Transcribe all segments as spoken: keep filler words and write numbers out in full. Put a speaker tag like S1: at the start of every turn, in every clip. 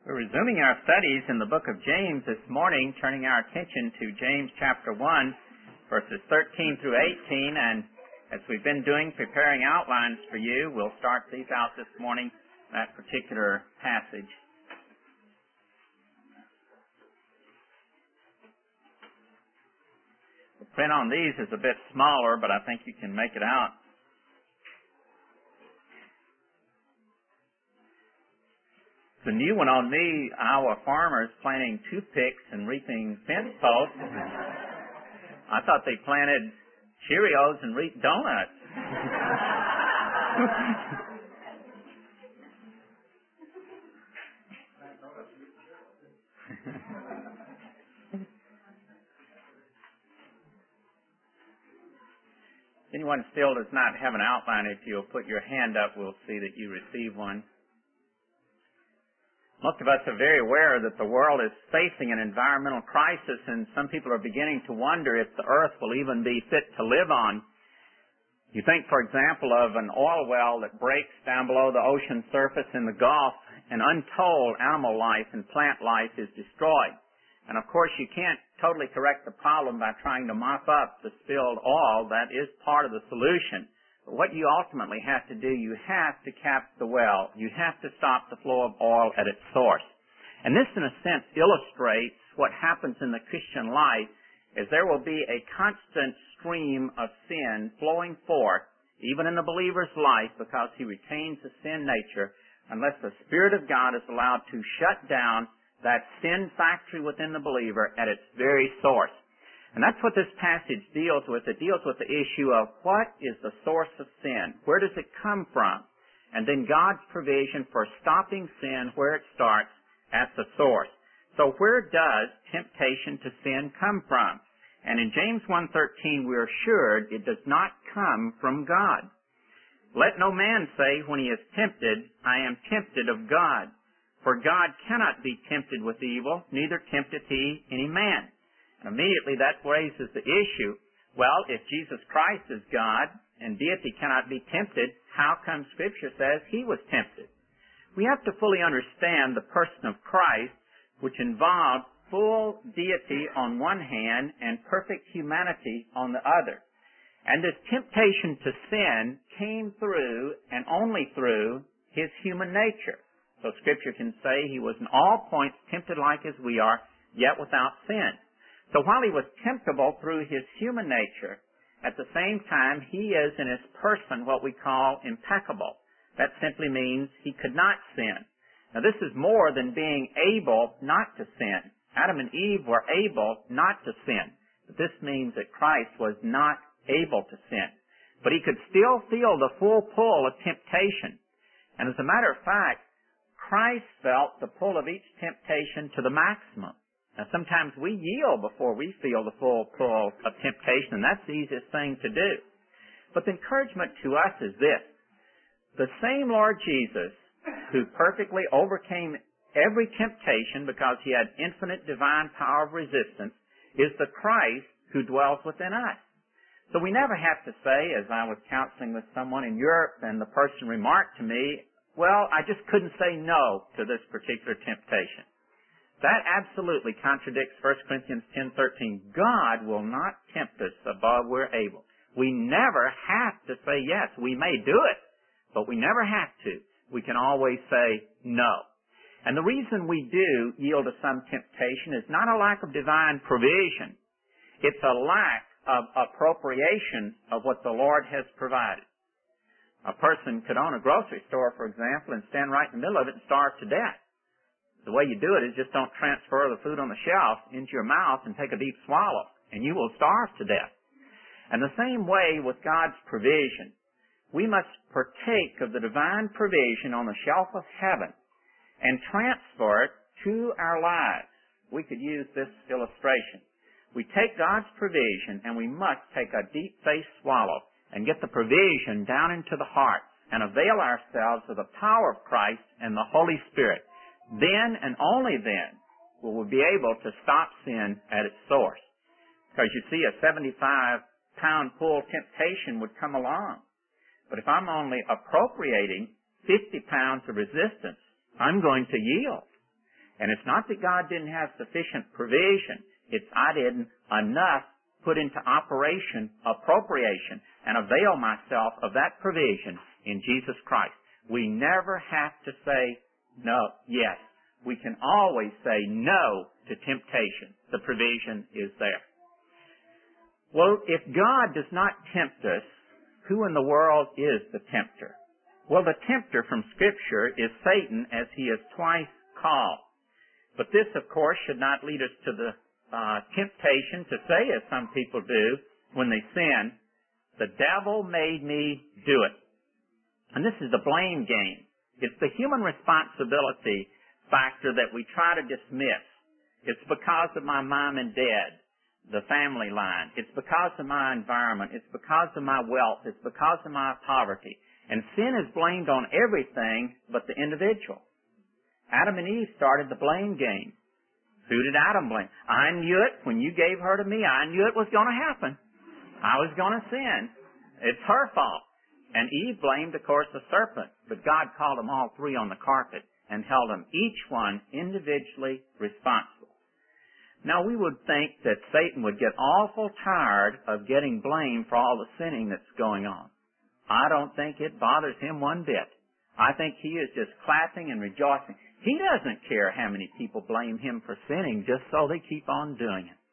S1: We're resuming our studies in the book of James this morning, turning our attention to James chapter one, verses thirteen through eighteen, and as we've been doing, preparing outlines for you, we'll start these out this morning, that particular passage. The print on these is a bit smaller, but I think you can make it out. The new one on me, Iowa farmers planting toothpicks and reaping fence posts. I thought they planted Cheerios and reaped donuts. Anyone still does not have an outline, if you'll put your hand up, we'll see that you receive one. Most of us are very aware that the world is facing an environmental crisis, and some people are beginning to wonder if the earth will even be fit to live on. You think, for example, of an oil well that breaks down below the ocean surface in the Gulf, and untold animal life and plant life is destroyed. And of course, you can't totally correct the problem by trying to mop up the spilled oil. That is part of the solution. But what you ultimately have to do, you have to cap the well. You have to stop the flow of oil at its source. And this, in a sense, illustrates what happens in the Christian life, as there will be a constant stream of sin flowing forth, even in the believer's life, because he retains the sin nature, unless the Spirit of God is allowed to shut down that sin factory within the believer at its very source. And that's what this passage deals with. It deals with the issue of what is the source of sin? Where does it come from? And then God's provision for stopping sin where it starts, at the source. So where does temptation to sin come from? And in James one thirteen, we're assured it does not come from God. Let no man say when he is tempted, I am tempted of God. For God cannot be tempted with evil, neither tempteth he any man. Immediately that raises the issue, well, if Jesus Christ is God and deity cannot be tempted, how come Scripture says he was tempted? We have to fully understand the person of Christ, which involved full deity on one hand and perfect humanity on the other. And this temptation to sin came through and only through his human nature. So Scripture can say he was in all points tempted like as we are, yet without sin. So while he was temptable through his human nature, at the same time he is in his person what we call impeccable. That simply means he could not sin. Now this is more than being able not to sin. Adam and Eve were able not to sin. But this means that Christ was not able to sin. But he could still feel the full pull of temptation. And as a matter of fact, Christ felt the pull of each temptation to the maximum. Now, sometimes we yield before we feel the full pull of temptation, and that's the easiest thing to do. But the encouragement to us is this. The same Lord Jesus, who perfectly overcame every temptation because he had infinite divine power of resistance, is the Christ who dwells within us. So we never have to say, as I was counseling with someone in Europe, and the person remarked to me, well, I just couldn't say no to this particular temptation. That absolutely contradicts First Corinthians ten thirteen. God will not tempt us above we're able. We never have to say yes. We may do it, but we never have to. We can always say no. And the reason we do yield to some temptation is not a lack of divine provision. It's a lack of appropriation of what the Lord has provided. A person could own a grocery store, for example, and stand right in the middle of it and starve to death. The way you do it is just don't transfer the food on the shelf into your mouth and take a deep swallow, and you will starve to death. And the same way with God's provision. We must partake of the divine provision on the shelf of heaven and transfer it to our lives. We could use this illustration. We take God's provision and we must take a deep face swallow and get the provision down into the heart and avail ourselves of the power of Christ and the Holy Spirit. Then and only then will we be able to stop sin at its source. Because you see, a seventy-five pound pull temptation would come along. But if I'm only appropriating fifty pounds of resistance, I'm going to yield. And it's not that God didn't have sufficient provision. It's I didn't enough put into operation, appropriation, and avail myself of that provision in Jesus Christ. We never have to say no, yes. We can always say no to temptation. The provision is there. Well, if God does not tempt us, who in the world is the tempter? Well, the tempter from Scripture is Satan, as he is twice called. But this, of course, should not lead us to the uh, temptation to say, as some people do when they sin, the devil made me do it. And this is the blame game. It's the human responsibility factor that we try to dismiss. It's because of my mom and dad, the family line. It's because of my environment. It's because of my wealth. It's because of my poverty. And sin is blamed on everything but the individual. Adam and Eve started the blame game. Who did Adam blame? I knew it. When you gave her to me, I knew it was going to happen. I was going to sin. It's her fault. And Eve blamed, of course, the serpent. But God called them all three on the carpet and held them, each one individually responsible. Now, we would think that Satan would get awful tired of getting blamed for all the sinning that's going on. I don't think it bothers him one bit. I think he is just clapping and rejoicing. He doesn't care how many people blame him for sinning just so they keep on doing it.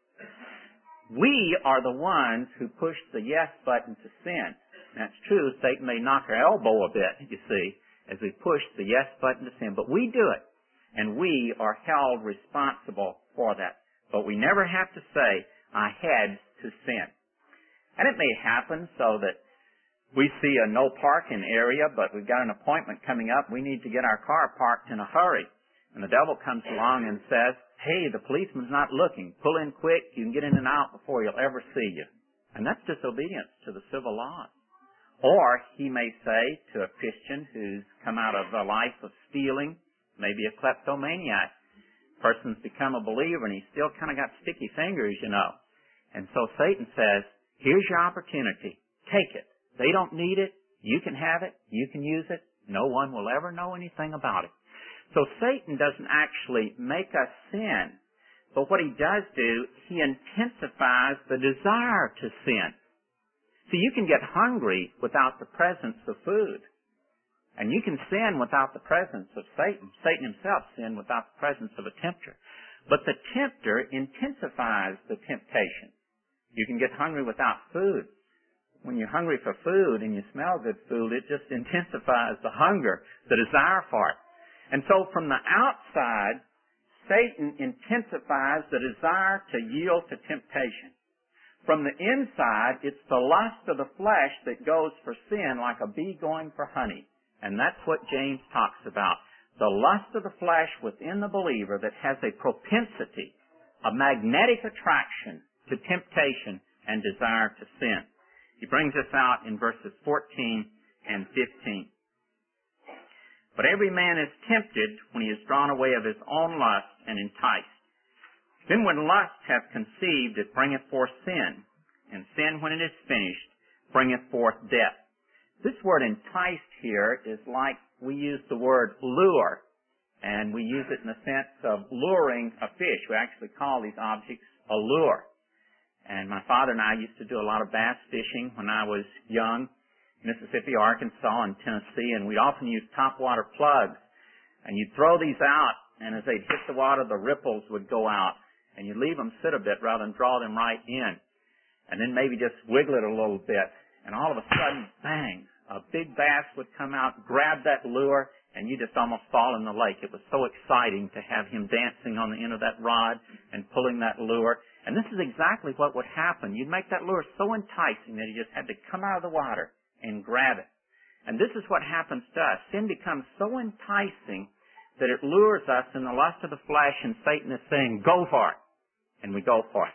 S1: We are the ones who push the yes button to sin. That's true. Satan may knock our elbow a bit, you see, as we push the yes button to sin. But we do it. And we are held responsible for that. But we never have to say, I had to sin. And it may happen so that we see a no parking area, but we've got an appointment coming up. We need to get our car parked in a hurry. And the devil comes along and says, hey, the policeman's not looking. Pull in quick. You can get in and out before he'll ever see you. And that's disobedience to the civil laws. Or he may say to a Christian who's come out of a life of stealing, maybe a kleptomaniac, person's become a believer and he's still kind of got sticky fingers, you know. And so Satan says, here's your opportunity. Take it. They don't need it. You can have it. You can use it. No one will ever know anything about it. So Satan doesn't actually make us sin. But what he does do, he intensifies the desire to sin. See, you can get hungry without the presence of food. And you can sin without the presence of Satan. Satan himself sinned without the presence of a tempter. But the tempter intensifies the temptation. You can get hungry without food. When you're hungry for food and you smell good food, it just intensifies the hunger, the desire for it. And so from the outside, Satan intensifies the desire to yield to temptation. From the inside, it's the lust of the flesh that goes for sin like a bee going for honey. And that's what James talks about. The lust of the flesh within the believer that has a propensity, a magnetic attraction to temptation and desire to sin. He brings us out in verses fourteen and fifteen. But every man is tempted when he is drawn away of his own lust and enticed. Then when lust hath conceived, it bringeth forth sin. And sin, when it is finished, bringeth forth death. This word enticed here is like we use the word lure. And we use it in the sense of luring a fish. We actually call these objects a lure. And my father and I used to do a lot of bass fishing when I was young, Mississippi, Arkansas, and Tennessee, and we'd often use topwater plugs. And you'd throw these out, and as they'd hit the water, the ripples would go out, and you'd leave them sit a bit rather than draw them right in. And then maybe just wiggle it a little bit, and all of a sudden, bang, a big bass would come out, grab that lure, and you just almost fall in the lake. It was so exciting to have him dancing on the end of that rod and pulling that lure. And this is exactly what would happen. You'd make that lure so enticing that he just had to come out of the water and grab it. And this is what happens to us. Sin becomes so enticing that it lures us in the lust of the flesh, and Satan is saying, go for it. And we go for it.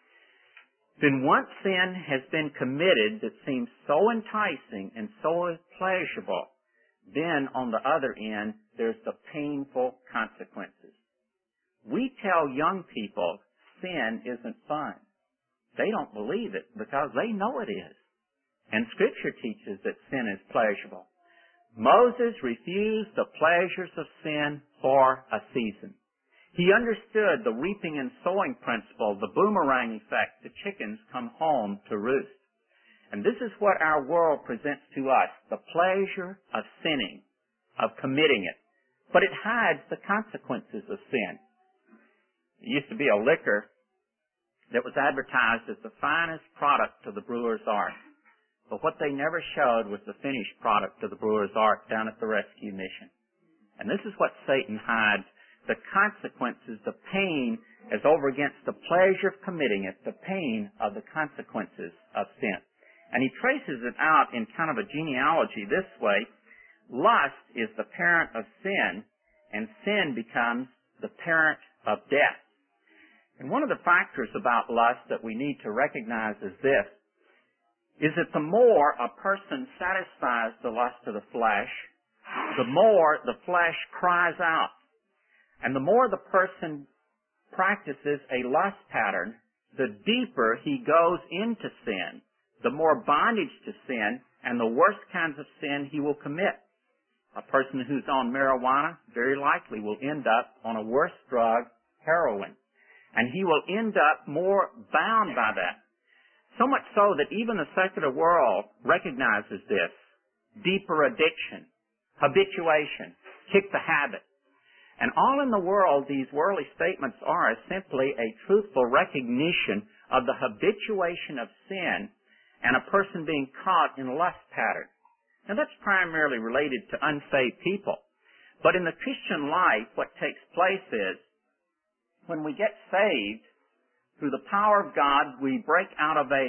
S1: Then once sin has been committed that seems so enticing and so pleasurable, then on the other end, there's the painful consequences. We tell young people sin isn't fun. They don't believe it because they know it is. And Scripture teaches that sin is pleasurable. Moses refused the pleasures of sin for a season. He understood the reaping and sowing principle, the boomerang effect. The chickens come home to roost. And this is what our world presents to us, the pleasure of sinning, of committing it. But it hides the consequences of sin. There used to be a liquor that was advertised as the finest product of the brewer's art. But what they never showed was the finished product of the brewer's art down at the rescue mission. And this is what Satan hides, the consequences, the pain as over against the pleasure of committing it, the pain of the consequences of sin. And he traces it out in kind of a genealogy this way. Lust is the parent of sin, and sin becomes the parent of death. And one of the factors about lust that we need to recognize is this, is that the more a person satisfies the lust of the flesh, the more the flesh cries out. And the more the person practices a lust pattern, the deeper he goes into sin, the more bondage to sin, and the worst kinds of sin he will commit. A person who's on marijuana very likely will end up on a worse drug, heroin. And he will end up more bound by that. So much so that even the secular world recognizes this. Deeper addiction, habituation, kick the habit. And all in the world, these worldly statements are simply a truthful recognition of the habituation of sin and a person being caught in a lust pattern. Now that's primarily related to unsaved people. But in the Christian life, what takes place is, when we get saved, through the power of God, we break out of a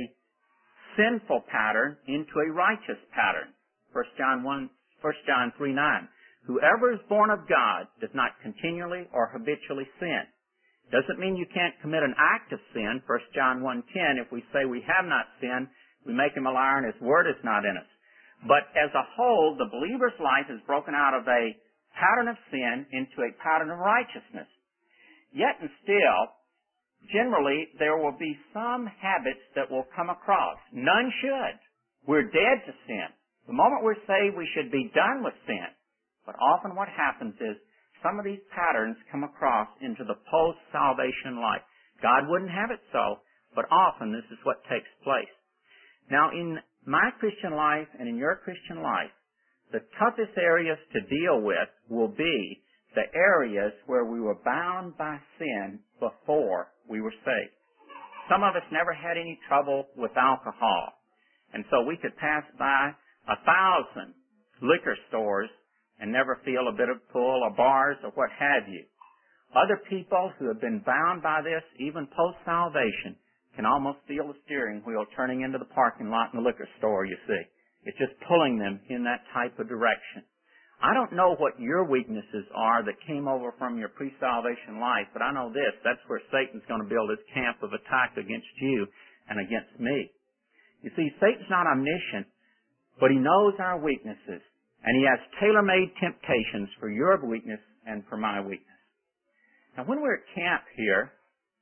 S1: sinful pattern into a righteous pattern. First John one, First John three nine. Whoever is born of God does not continually or habitually sin. Doesn't mean you can't commit an act of sin. First John one ten, if we say we have not sinned, we make him a liar and his word is not in us. But as a whole, the believer's life is broken out of a pattern of sin into a pattern of righteousness. Yet and still, generally, there will be some habits that will come across. None should. We're dead to sin. The moment we're saved, we should be done with sin. But often what happens is some of these patterns come across into the post-salvation life. God wouldn't have it so, but often this is what takes place. Now, in my Christian life and in your Christian life, the toughest areas to deal with will be the areas where we were bound by sin before we were saved. Some of us never had any trouble with alcohol, and so we could pass by a thousand liquor stores and never feel a bit of pull or bars or what have you. Other people who have been bound by this, even post-salvation, can almost feel the steering wheel turning into the parking lot in the liquor store, you see. It's just pulling them in that type of direction. I don't know what your weaknesses are that came over from your pre-salvation life, but I know this, that's where Satan's going to build his camp of attack against you and against me. You see, Satan's not omniscient, but he knows our weaknesses, and he has tailor-made temptations for your weakness and for my weakness. Now, when we're at camp here,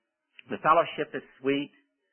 S1: the fellowship is sweet,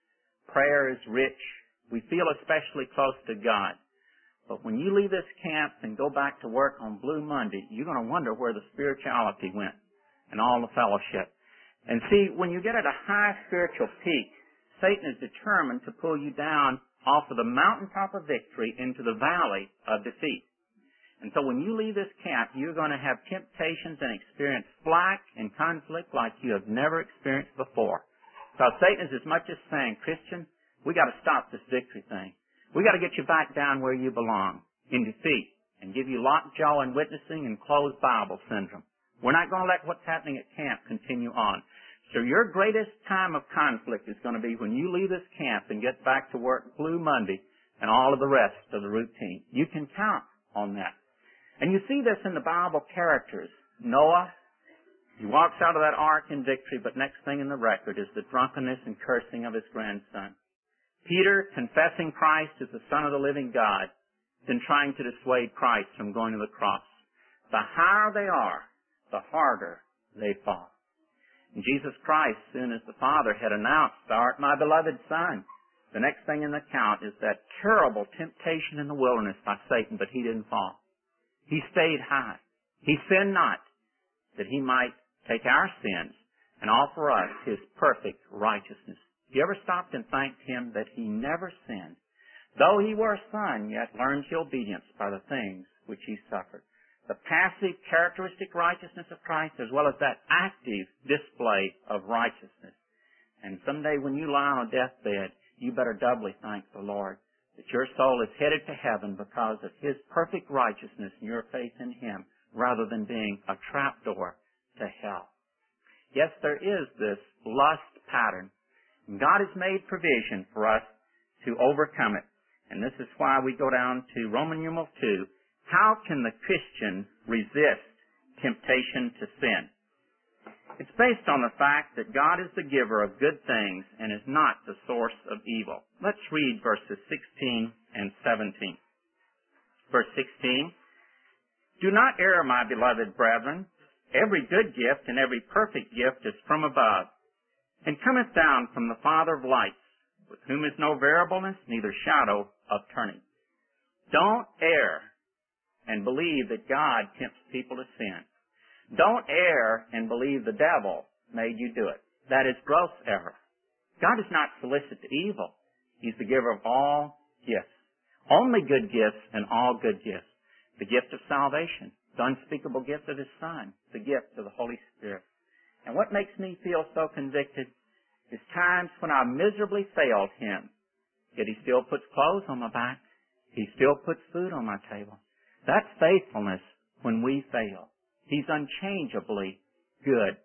S1: prayer is rich, we feel especially close to God. But when you leave this camp and go back to work on Blue Monday, you're going to wonder where the spirituality went and all the fellowship. And see, when you get at a high spiritual peak, Satan is determined to pull you down off of the mountaintop of victory into the valley of defeat. And so when you leave this camp, you're going to have temptations and experience flack and conflict like you have never experienced before. So Satan is as much as saying, Christian, we got to stop this victory thing. We got to get you back down where you belong, in defeat, and give you lockjaw and witnessing and closed Bible syndrome. We're not going to let what's happening at camp continue on. So your greatest time of conflict is going to be when you leave this camp and get back to work Blue Monday and all of the rest of the routine. You can count on that. And you see this in the Bible characters. Noah, he walks out of that ark in victory, but next thing in the record is the drunkenness and cursing of his grandson. Peter, confessing Christ as the Son of the living God, then trying to dissuade Christ from going to the cross. The higher they are, the harder they fall. And Jesus Christ, soon as the Father had announced, Thou art my beloved Son, the next thing in the count is that terrible temptation in the wilderness by Satan, but he didn't fall. He stayed high. He sinned not, that he might take our sins and offer us His perfect righteousness. You ever stopped and thanked Him that He never sinned? Though He were a Son, yet learned He obedience by the things which He suffered. The passive characteristic righteousness of Christ as well as that active display of righteousness. And someday when you lie on a deathbed, you better doubly thank the Lord that your soul is headed to heaven because of His perfect righteousness and your faith in Him rather than being a trapdoor to hell. Yes, there is this lust pattern. And God has made provision for us to overcome it. And this is why we go down to Roman numeral two. How can the Christian resist temptation to sin? It's based on the fact that God is the giver of good things and is not the source of evil. Let's read verses sixteen and seventeen. Verse sixteen. Do not err, my beloved brethren. Every good gift and every perfect gift is from above, and cometh down from the Father of lights, with whom is no variableness, neither shadow of turning. Don't err and believe that God tempts people to sin. Don't err and believe the devil made you do it. That is gross error. God does not solicit to evil. He's the giver of all gifts. Only good gifts and all good gifts. The gift of salvation, the unspeakable gift of His Son, the gift of the Holy Spirit. And what makes me feel so convicted is times when I miserably failed Him, yet He still puts clothes on my back. He still puts food on my table. That's faithfulness when we fail. He's unchangeably good.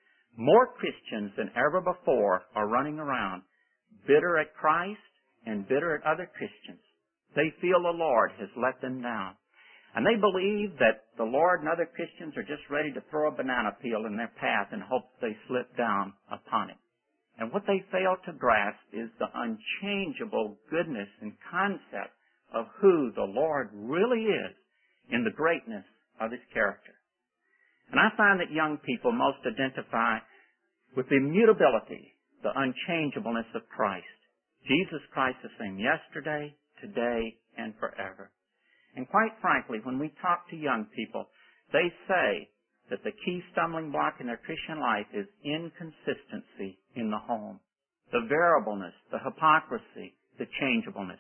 S1: More Christians than ever before are running around bitter at Christ and bitter at other Christians. They feel the Lord has let them down. And they believe that the Lord and other Christians are just ready to throw a banana peel in their path and hope they slip down upon it. And what they fail to grasp is the unchangeable goodness and concept of who the Lord really is in the greatness of His character. And I find that young people most identify with the immutability, the unchangeableness of Christ. Jesus Christ the same yesterday, today, and forever. And quite frankly, when we talk to young people, they say that the key stumbling block in their Christian life is inconsistency in the home. The variableness, the hypocrisy, the changeableness.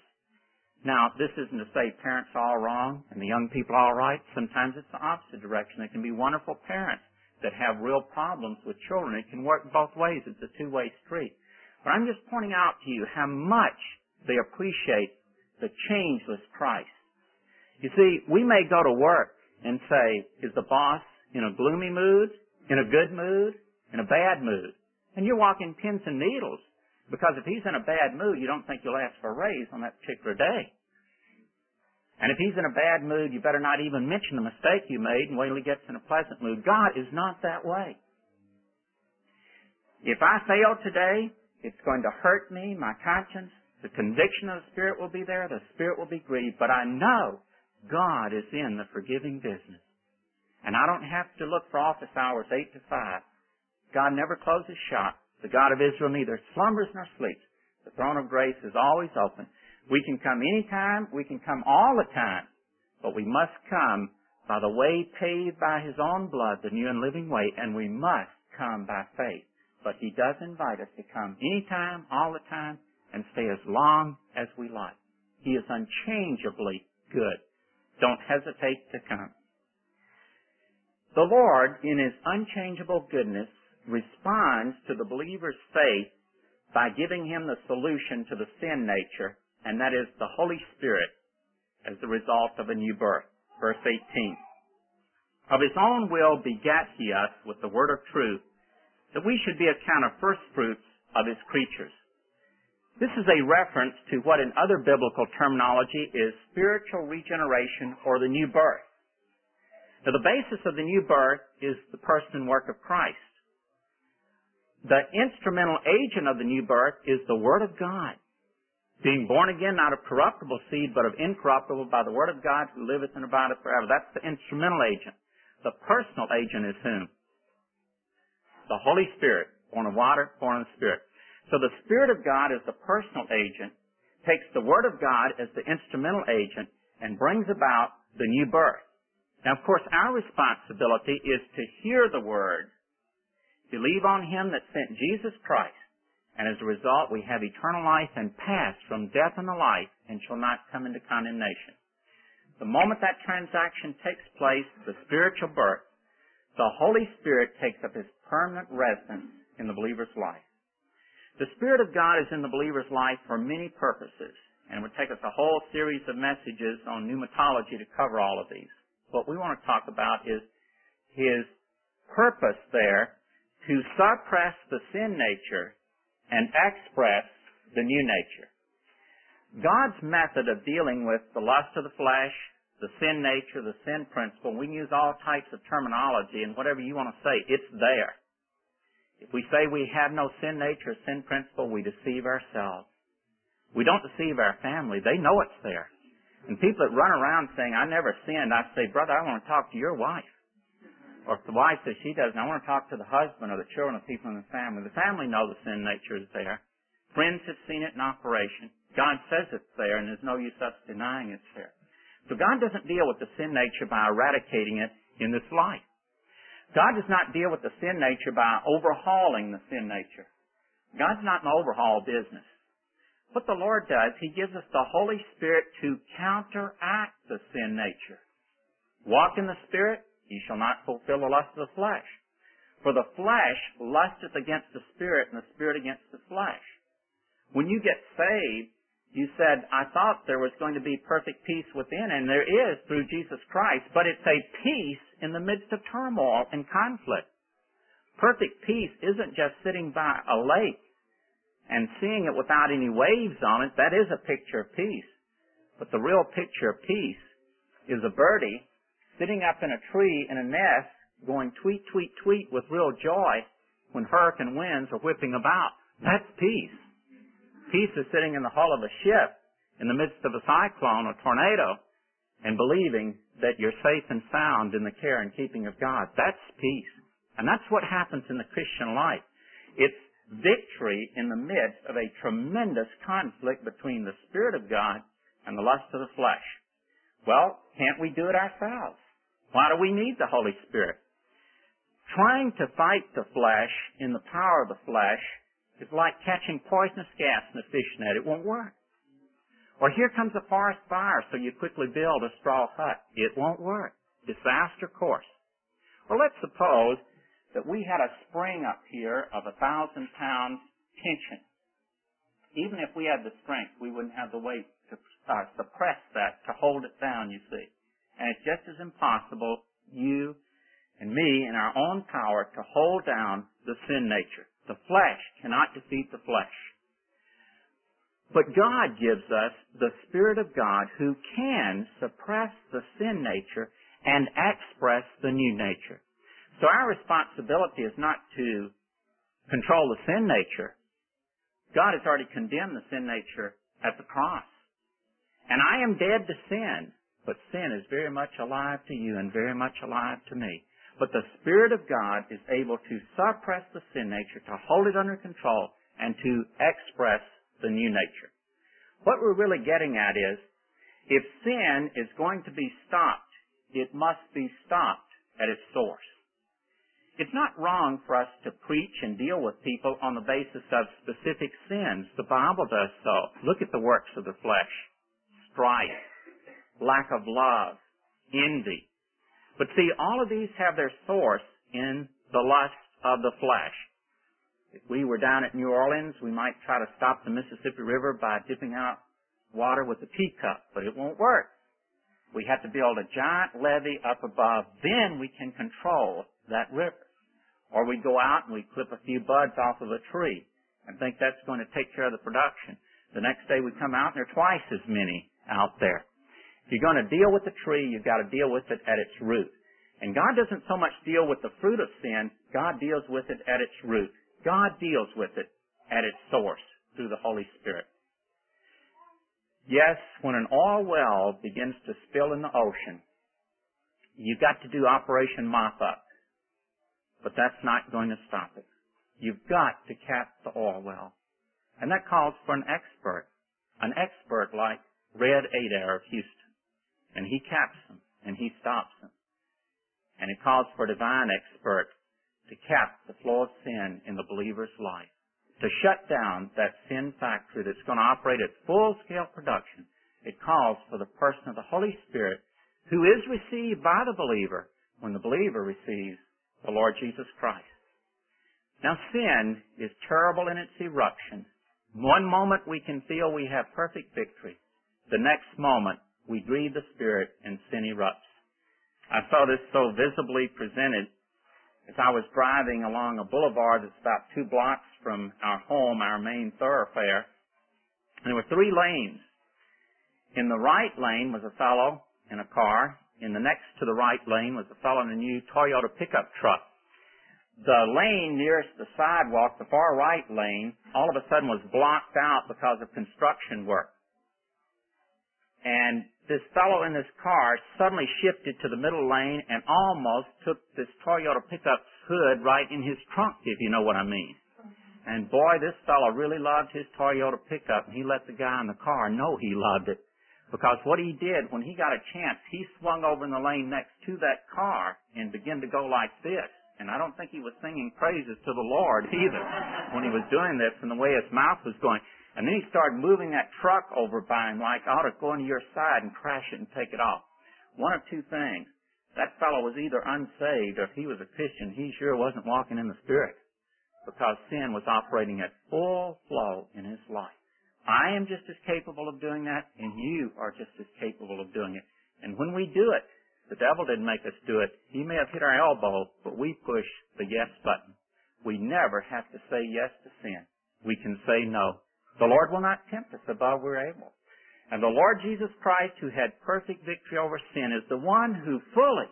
S1: Now, this isn't to say parents are all wrong and the young people are all right. Sometimes it's the opposite direction. There can be wonderful parents that have real problems with children. It can work both ways. It's a two-way street. But I'm just pointing out to you how much they appreciate the changeless Christ. You see, we may go to work and say, is the boss in a gloomy mood, in a good mood, in a bad mood? And you're walking pins and needles because if he's in a bad mood, you don't think you'll ask for a raise on that particular day. And if he's in a bad mood, you better not even mention the mistake you made and wait till he gets in a pleasant mood. God is not that way. If I fail today, it's going to hurt me, my conscience. The conviction of the Spirit will be there. The Spirit will be grieved. But I know God is in the forgiving business. And I don't have to look for office hours eight to five. God never closes shop. The God of Israel neither slumbers nor sleeps. The throne of grace is always open. We can come anytime. We can come all the time. But we must come by the way paved by His own blood, the new and living way, and we must come by faith. But He does invite us to come anytime, all the time, and stay as long as we like. He is unchangeably good. Don't hesitate to come. The Lord, in His unchangeable goodness, responds to the believer's faith by giving him the solution to the sin nature, and that is the Holy Spirit as the result of a new birth. Verse eighteen. Of His own will begat He us with the word of truth, that we should be a kind of first fruits of His creatures. This is a reference to what in other biblical terminology is spiritual regeneration or the new birth. Now, the basis of the new birth is the person and work of Christ. The instrumental agent of the new birth is the Word of God. Being born again not of corruptible seed, but of incorruptible by the Word of God who liveth and abideth forever. That's the instrumental agent. The personal agent is whom? The Holy Spirit, born of water, born of the Spirit. So the Spirit of God as the personal agent takes the Word of God as the instrumental agent and brings about the new birth. Now, of course, our responsibility is to hear the Word Believe on Him that sent Jesus Christ, and as a result we have eternal life and pass from death unto life and shall not come into condemnation. The moment that transaction takes place, the spiritual birth, the Holy Spirit takes up His permanent residence in the believer's life. The Spirit of God is in the believer's life for many purposes, and it would take us a whole series of messages on pneumatology to cover all of these. What we want to talk about is His purpose there to suppress the sin nature and express the new nature. God's method of dealing with the lust of the flesh, the sin nature, the sin principle, we can use all types of terminology, and whatever you want to say, it's there. If we say we have no sin nature, sin principle, we deceive ourselves. We don't deceive our family. They know it's there. And people that run around saying, I never sinned, I say, brother, I want to talk to your wife. Or if the wife says she doesn't, I want to talk to the husband or the children or people in the family. The family know the sin nature is there. Friends have seen it in operation. God says it's there, and there's no use us denying it's there. So God doesn't deal with the sin nature by eradicating it in this life. God does not deal with the sin nature by overhauling the sin nature. God's not an overhaul business. What the Lord does, He gives us the Holy Spirit to counteract the sin nature. Walk in the Spirit, ye shall not fulfill the lust of the flesh. For the flesh lusteth against the Spirit, and the Spirit against the flesh. When you get saved, you said, I thought there was going to be perfect peace within, and there is through Jesus Christ, but it's a peace in the midst of turmoil and conflict. Perfect peace isn't just sitting by a lake and seeing it without any waves on it. That is a picture of peace. But the real picture of peace is a birdie sitting up in a tree in a nest going tweet, tweet, tweet with real joy when hurricane winds are whipping about. That's peace. Peace is sitting in the hull of a ship in the midst of a cyclone or tornado and believing that you're safe and sound in the care and keeping of God. That's peace. And that's what happens in the Christian life. It's victory in the midst of a tremendous conflict between the Spirit of God and the lust of the flesh. Well, can't we do it ourselves? Why do we need the Holy Spirit? Trying to fight the flesh in the power of the flesh is like catching poisonous gas in a fish net. It won't work. Or here comes a forest fire, so you quickly build a straw hut. It won't work. Disaster course. Or let's suppose that we had a spring up here of a thousand pound tension. Even if we had the strength, we wouldn't have the weight to uh, suppress that, to hold it down, you see. And it's just as impossible, you and me, in our own power, to hold down the sin nature. The flesh cannot defeat the flesh. But God gives us the Spirit of God who can suppress the sin nature and express the new nature. So our responsibility is not to control the sin nature. God has already condemned the sin nature at the cross. And I am dead to sin, but sin is very much alive to you and very much alive to me. But the Spirit of God is able to suppress the sin nature, to hold it under control, and to express the new nature. What we're really getting at is, if sin is going to be stopped, it must be stopped at its source. It's not wrong for us to preach and deal with people on the basis of specific sins. The Bible does so. Look at the works of the flesh. Strife, lack of love, envy. But see, all of these have their source in the lust of the flesh. If we were down at New Orleans, we might try to stop the Mississippi River by dipping out water with a teacup, but it won't work. We have to build a giant levee up above, then we can control that river. Or we go out and we clip a few buds off of a tree and think that's going to take care of the production. The next day we come out and there are twice as many out there. If you're going to deal with the tree, you've got to deal with it at its root. And God doesn't so much deal with the fruit of sin, God deals with it at its root. God deals with it at its source through the Holy Spirit. Yes, when an oil well begins to spill in the ocean, you've got to do Operation Mop-Up. But that's not going to stop it. You've got to cap the oil well. And that calls for an expert. An expert like Red Adair of Houston. And he caps them, and he stops them. And it calls for a divine expert to to cap the flow of sin in the believer's life, to shut down that sin factory that's going to operate at full-scale production. It calls for the person of the Holy Spirit, who is received by the believer when the believer receives the Lord Jesus Christ. Now, sin is terrible in its eruption. One moment we can feel we have perfect victory. The next moment we grieve the Spirit and sin erupts. I saw this so visibly presented as I was driving along a boulevard that's about two blocks from our home, our main thoroughfare. And there were three lanes. In the right lane was a fellow in a car. In the next to the right lane was a fellow in a new Toyota pickup truck. The lane nearest the sidewalk, the far right lane, all of a sudden was blocked out because of construction work. And this fellow in this car suddenly shifted to the middle lane and almost took this Toyota pickup's hood right in his trunk, if you know what I mean. And boy, this fellow really loved his Toyota pickup, and he let the guy in the car know he loved it. Because what he did, when he got a chance, he swung over in the lane next to that car and began to go like this. And I don't think he was singing praises to the Lord either when he was doing this and the way his mouth was going. And then he started moving that truck over by him like, I ought to go into your side and crash it and take it off. One of two things. That fellow was either unsaved, or if he was a Christian, he sure wasn't walking in the Spirit, because sin was operating at full flow in his life. I am just as capable of doing that, and you are just as capable of doing it. And when we do it, the devil didn't make us do it. He may have hit our elbow, but we push the yes button. We never have to say yes to sin. We can say no. The Lord will not tempt us above we're able. And the Lord Jesus Christ, who had perfect victory over sin, is the one who fully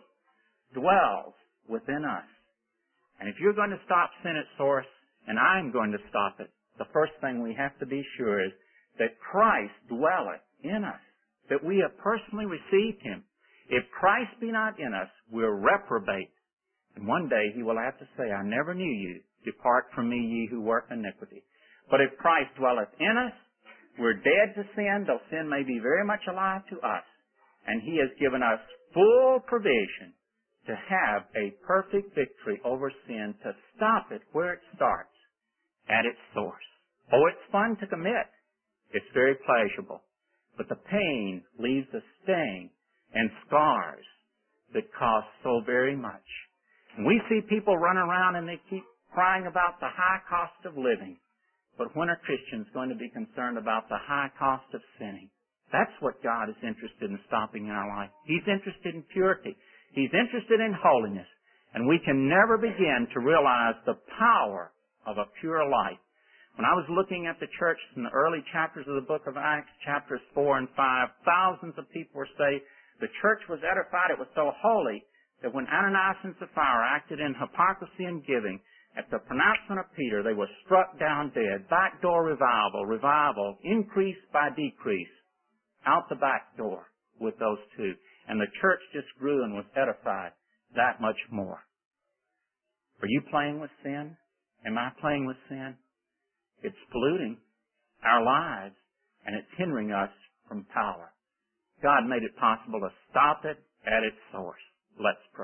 S1: dwells within us. And if you're going to stop sin at source, and I'm going to stop it, the first thing we have to be sure is that Christ dwelleth in us, that we have personally received Him. If Christ be not in us, we're reprobate. And one day He will have to say, I never knew you. Depart from me, ye who work iniquity. But if Christ dwelleth in us, we're dead to sin, though sin may be very much alive to us. And He has given us full provision to have a perfect victory over sin, to stop it where it starts, at its source. Oh, it's fun to commit. It's very pleasurable. But the pain leaves a sting and scars that cost so very much. And we see people run around and they keep crying about the high cost of living. But when are Christians going to be concerned about the high cost of sinning? That's what God is interested in stopping in our life. He's interested in purity. He's interested in holiness. And we can never begin to realize the power of a pure life. When I was looking at the church in the early chapters of the book of Acts, chapters four and five, thousands of people were saved. The church was edified. It was so holy that when Ananias and Sapphira acted in hypocrisy and giving, at the pronouncement of Peter, they were struck down dead. Backdoor revival, revival, increase by decrease, out the back door with those two. And the church just grew and was edified that much more. Are you playing with sin? Am I playing with sin? It's polluting our lives, and it's hindering us from power. God made it possible to stop it at its source. Let's pray.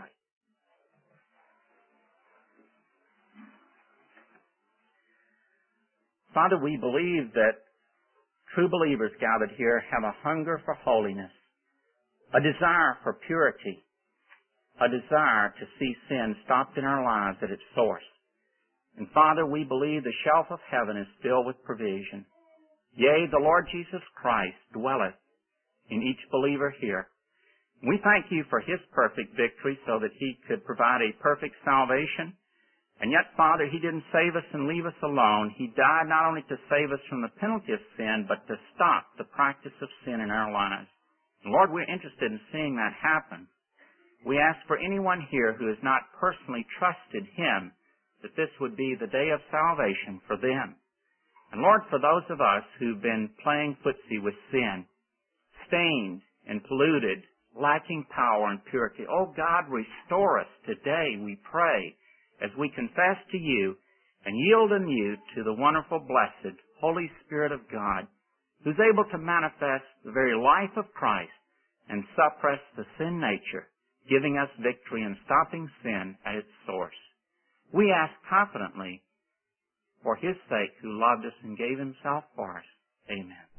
S1: Father, we believe that true believers gathered here have a hunger for holiness, a desire for purity, a desire to see sin stopped in our lives at its source. And Father, we believe the shelf of heaven is filled with provision. Yea, the Lord Jesus Christ dwelleth in each believer here. We thank you for His perfect victory so that He could provide a perfect salvation. And yet, Father, He didn't save us and leave us alone. He died not only to save us from the penalty of sin, but to stop the practice of sin in our lives. And Lord, we're interested in seeing that happen. We ask for anyone here who has not personally trusted Him, that this would be the day of salvation for them. And Lord, for those of us who've been playing footsie with sin, stained and polluted, lacking power and purity, oh God, restore us today, we pray, as we confess to you and yield anew to the wonderful, blessed, Holy Spirit of God, who's able to manifest the very life of Christ and suppress the sin nature, giving us victory and stopping sin at its source. We ask confidently for His sake who loved us and gave Himself for us. Amen.